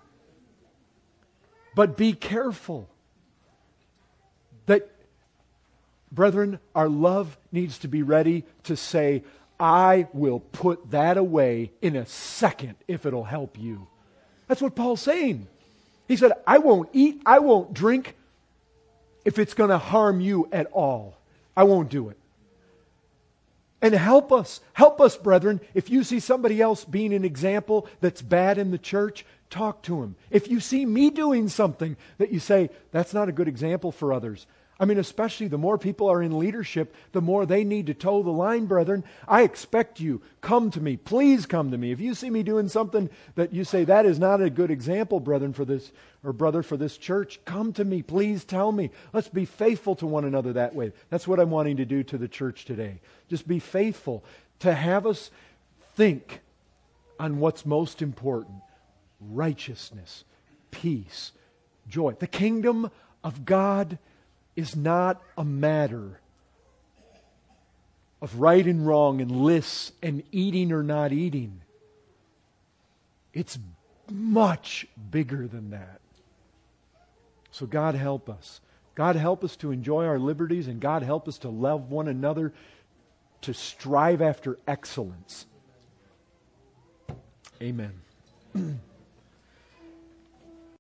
But be careful that, brethren, our love needs to be ready to say, I will put that away in a second if it'll help you. That's what Paul's saying. He said, I won't eat, I won't drink if it's going to harm you at all. I won't do it. And help us, brethren. If you see somebody else being an example that's bad in the church, talk to him. If you see me doing something that you say, that's not a good example for others. I mean, especially the more people are in leadership, the more they need to toe the line, brethren. I expect you, come to me. Please come to me. If you see me doing something that you say, that is not a good example, brethren, for this, or brother, for this church, come to me. Please tell me. Let's be faithful to one another that way. That's what I'm wanting to do to the church today. Just be faithful to have us think on what's most important. Righteousness, peace, joy. The kingdom of God is not a matter of right and wrong and lists and eating or not eating. It's much bigger than that. So God help us. God help us to enjoy our liberties, and God help us to love one another, to strive after excellence. Amen.